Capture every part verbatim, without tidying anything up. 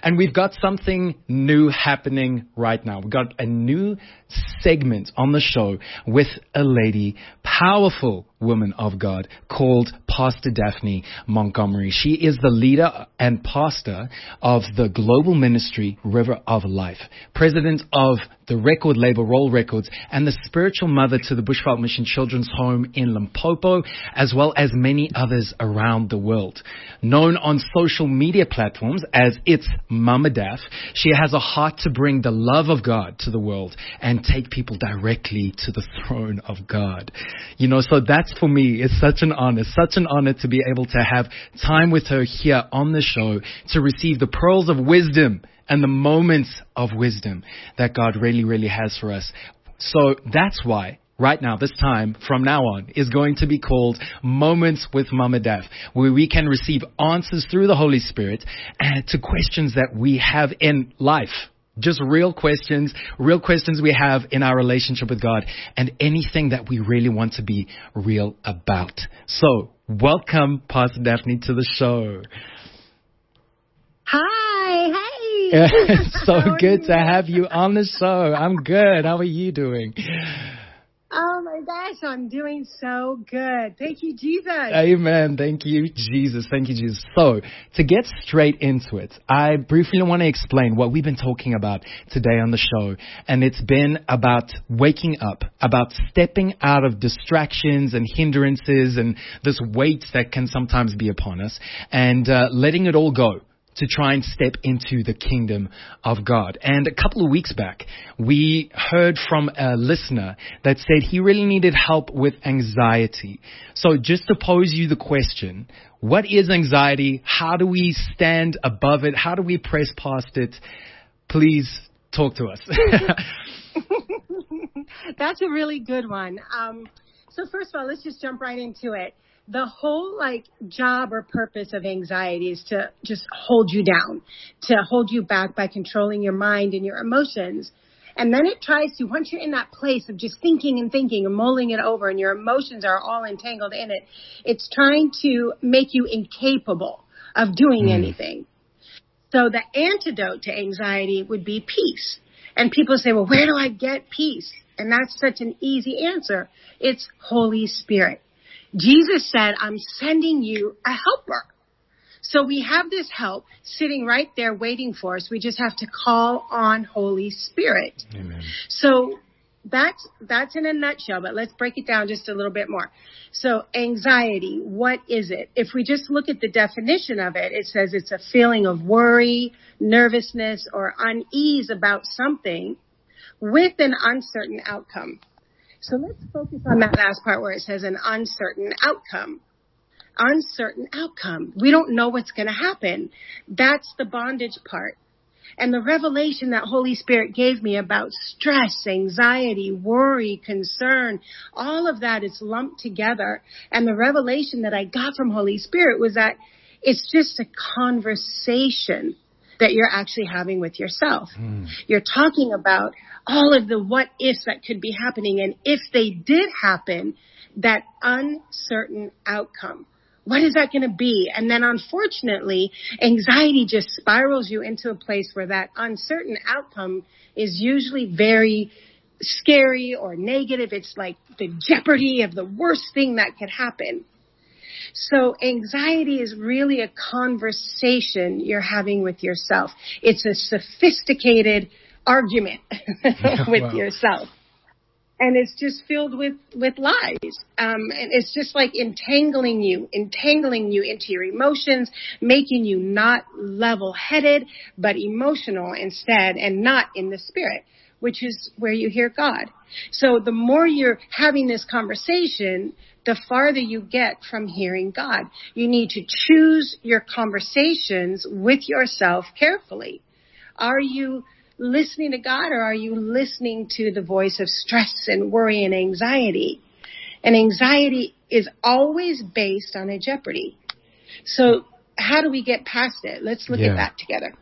And we've got something new happening right now. We've got a new segment on the show with a lady, powerful woman of God, called Pastor Daphne Montgomery. She is the leader and pastor of the global ministry River of Life, president of the record label Roll Records, and the spiritual mother to the Bushveld Mission Children's Home in Limpopo, as well as many others around the world. Known on social media platforms as It's Mama Daph, she has a heart to bring the love of God to the world and take people directly to the throne of God. You know, so that's for me is such an honor, such an honor to be able to have time with her here on the show to receive the pearls of wisdom and the moments of wisdom that God really, really has for us. So that's why right now, this time from now on is going to be called Moments with Mama Daph, where we can receive answers through the Holy Spirit uh, to questions that we have in life. Just real questions, real questions we have in our relationship with God, and anything that we really want to be real about. So, welcome, Pastor Daphne, to the show. Hi, hey. It's so good to have you on the show. I'm good. How are you doing? Oh my gosh, I'm doing so good. Thank you, Jesus. Amen. Thank you, Jesus. Thank you, Jesus. So, to get straight into it, I briefly want to explain what we've been talking about today on the show. And it's been about waking up, about stepping out of distractions and hindrances and this weight that can sometimes be upon us, and uh, letting it all go to try and step into the kingdom of God. And a couple of weeks back, we heard from a listener that said he really needed help with anxiety. So just to pose you the question, what is anxiety? How do we stand above it? How do we press past it? Please talk to us. That's a really good one. Um, so first of all, let's just jump right into it. The whole like job or purpose of anxiety is to just hold you down, to hold you back by controlling your mind and your emotions. And then it tries to, once you're in that place of just thinking and thinking and mulling it over and your emotions are all entangled in it, it's trying to make you incapable of doing mm. anything. So the antidote to anxiety would be peace. And people say, well, where do I get peace? And that's such an easy answer. It's Holy Spirit. Jesus said, I'm sending you a helper. So we have this help sitting right there waiting for us. We just have to call on Holy Spirit. Amen. So that's, that's in a nutshell, but let's break it down just a little bit more. So anxiety, what is it? If we just look at the definition of it, it says it's a feeling of worry, nervousness, or unease about something with an uncertain outcome. So let's focus on that last part where it says an uncertain outcome. Uncertain outcome. We don't know what's going to happen. That's the bondage part. And the revelation that Holy Spirit gave me about stress, anxiety, worry, concern, all of that is lumped together. And the revelation that I got from Holy Spirit was that it's just a conversation that you're actually having with yourself. Mm. You're talking about all of the what ifs that could be happening. And if they did happen, that uncertain outcome. What is that going to be? And then unfortunately, anxiety just spirals you into a place where that uncertain outcome is usually very scary or negative. It's like the jeopardy of the worst thing that could happen. So anxiety is really a conversation you're having with yourself. It's a sophisticated argument with wow. yourself. And it's just filled with, with lies. Um, and it's just like entangling you, entangling you into your emotions, making you not level-headed, but emotional instead, and not in the spirit, which is where you hear God. So the more you're having this conversation, the farther you get from hearing God. You need to choose your conversations with yourself carefully. Are you listening to God, or are you listening to the voice of stress and worry and anxiety? And anxiety is always based on a jeopardy. So how do we get past it? Let's look yeah. at that together.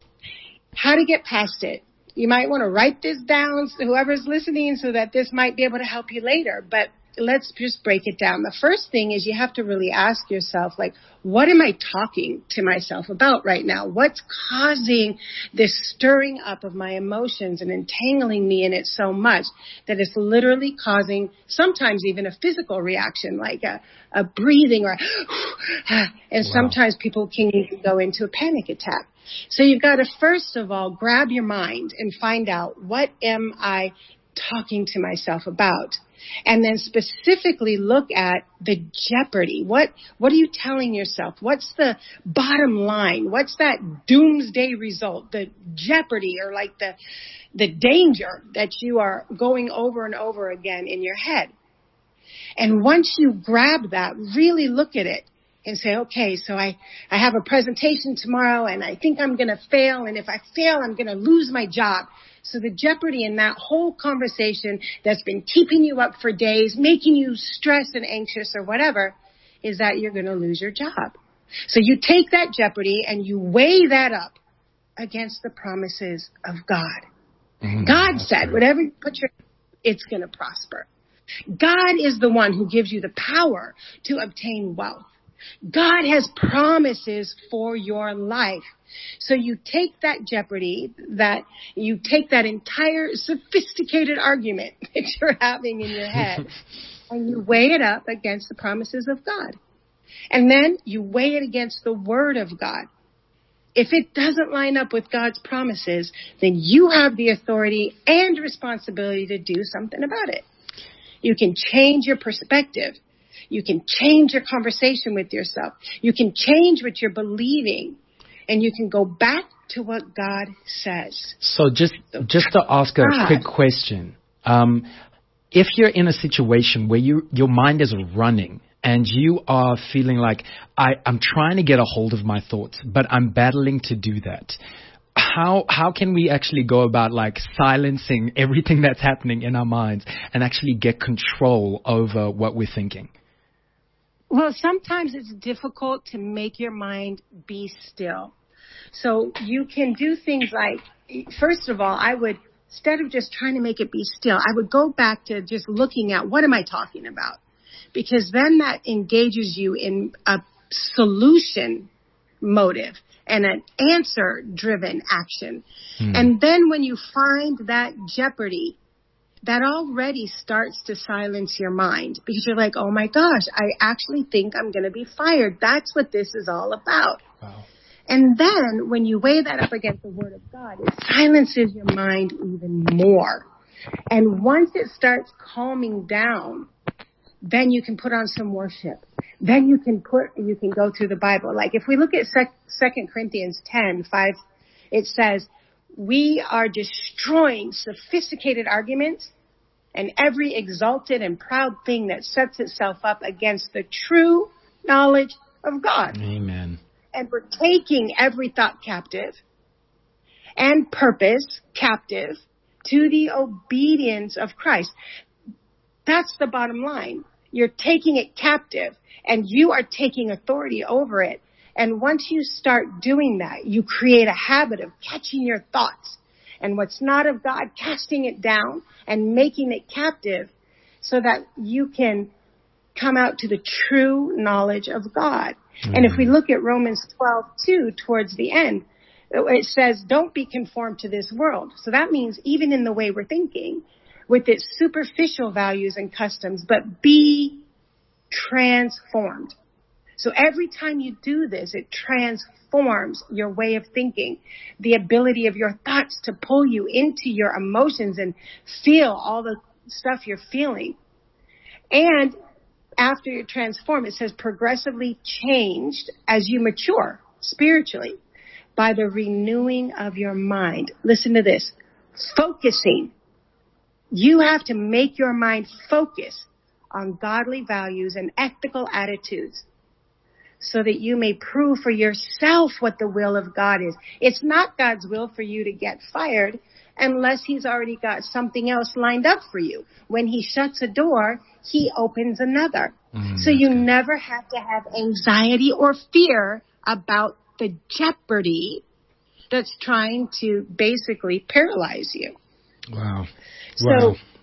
How to get past it. You might want to write this down, whoever's listening, so that this might be able to help you later. But let's just break it down. The first thing is you have to really ask yourself, like, what am I talking to myself about right now? What's causing this stirring up of my emotions and entangling me in it so much that it's literally causing sometimes even a physical reaction, like a, a breathing or a, and wow. Sometimes people can even go into a panic attack. So you've got to, first of all, grab your mind and find out, what am I talking to myself about? And then specifically look at the jeopardy. What, what are you telling yourself? What's the bottom line? What's that doomsday result? The jeopardy, or like the, the danger that you are going over and over again in your head. And once you grab that, really look at it and say, okay, so I, I have a presentation tomorrow and I think I'm going to fail. And if I fail, I'm going to lose my job. So the jeopardy in that whole conversation that's been keeping you up for days, making you stressed and anxious or whatever, is that you're going to lose your job. So you take that jeopardy and you weigh that up against the promises of God. Mm, God said, true. Whatever you put your, it's going to prosper. God is the one who gives you the power to obtain wealth. God has promises for your life. So you take that jeopardy, that you take that entire sophisticated argument that you're having in your head, and you weigh it up against the promises of God. And then you weigh it against the Word of God. If it doesn't line up with God's promises, then you have the authority and responsibility to do something about it. You can change your perspective. You can change your conversation with yourself. You can change what you're believing, and you can go back to what God says. So just just to ask a God. quick question. Um, if you're in a situation where you your mind is running and you are feeling like, I, I'm trying to get a hold of my thoughts, but I'm battling to do that, How how can we actually go about like silencing everything that's happening in our minds and actually get control over what we're thinking? Well, sometimes it's difficult to make your mind be still. So you can do things like, first of all, I would, instead of just trying to make it be still, I would go back to just looking at, what am I talking about? Because then that engages you in a solution motive and an answer-driven action. Hmm. And then when you find that jeopardy, that already starts to silence your mind, because you're like, oh my gosh, I actually think I'm going to be fired. That's what this is all about. Wow. And then when you weigh that up against the Word of God, it silences your mind even more. And once it starts calming down, then you can put on some worship. Then you can put, you can go through the Bible. Like if we look at Second Corinthians ten, five, it says, we are destroying sophisticated arguments and every exalted and proud thing that sets itself up against the true knowledge of God. Amen. And we're taking every thought captive and purpose captive to the obedience of Christ. That's the bottom line. You're taking it captive and you are taking authority over it. And once you start doing that, you create a habit of catching your thoughts and what's not of God, casting it down and making it captive so that you can come out to the true knowledge of God. Mm-hmm. And if we look at Romans twelve two towards the end, it says, don't be conformed to this world. So that means even in the way we're thinking, with its superficial values and customs, but be transformed. So every time you do this, it transforms your way of thinking, the ability of your thoughts to pull you into your emotions and feel all the stuff you're feeling. And after you're transformed, it says progressively changed as you mature spiritually by the renewing of your mind. Listen to this. Focusing. You have to make your mind focus on godly values and ethical attitudes, so that you may prove for yourself what the will of God is. It's not God's will for you to get fired unless he's already got something else lined up for you. When he shuts a door, he opens another. Mm, so you good. never have to have anxiety or fear about the jeopardy that's trying to basically paralyze you. Wow. So wow.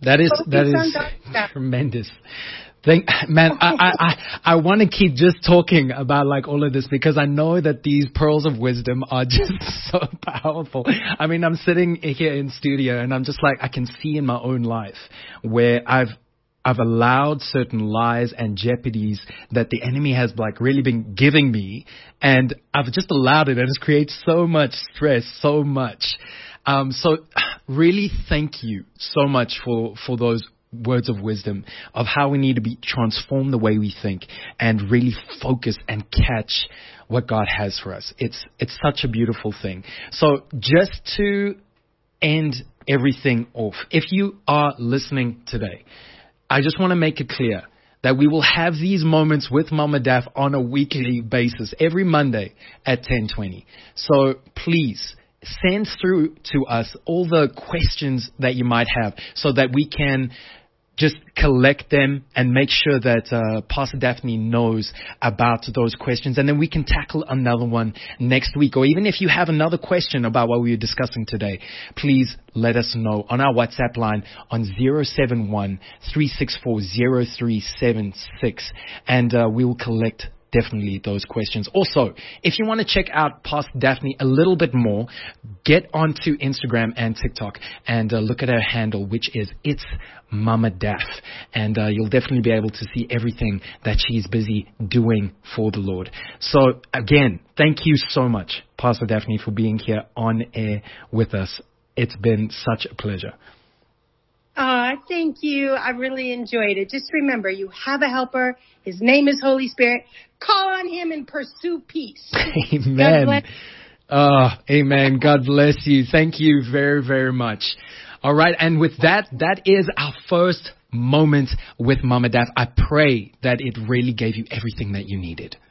That is Focus that on is God's stuff. tremendous. Thank, man, I, I, I, I want to keep just talking about like all of this because I know that these pearls of wisdom are just so powerful. I mean, I'm sitting here in studio and I'm just like, I can see in my own life where I've, I've allowed certain lies and jeopardies that the enemy has like really been giving me, and I've just allowed it, and it's created so much stress, so much. Um, so really thank you so much for, for those words of wisdom of how we need to be transform the way we think and really focus and catch what God has for us. It's it's such a beautiful thing. So just to end everything off, if you are listening today, I just want to make it clear that we will have these moments with Mama Daff on a weekly basis every Monday at ten twenty. So please send through to us all the questions that you might have so that we can just collect them and make sure that uh, Pastor Daphne knows about those questions. And then we can tackle another one next week. Or even if you have another question about what we were discussing today, please let us know on our WhatsApp line on zero seven one, three six four, zero three seven six. And uh, we will collect definitely those questions. Also, if you want to check out Pastor Daphne a little bit more, get onto Instagram and TikTok and uh, look at her handle, which is It's Mama Daff. And uh, you'll definitely be able to see everything that she's busy doing for the Lord. So again, thank you so much, Pastor Daphne, for being here on air with us. It's been such a pleasure. Uh, thank you. I really enjoyed it. Just remember, you have a helper. His name is Holy Spirit. Call on him and pursue peace. Amen. Oh, amen. God bless you. Thank you very, very much. All right. And with that, that is our first moment with Mama Daff. I pray that it really gave you everything that you needed.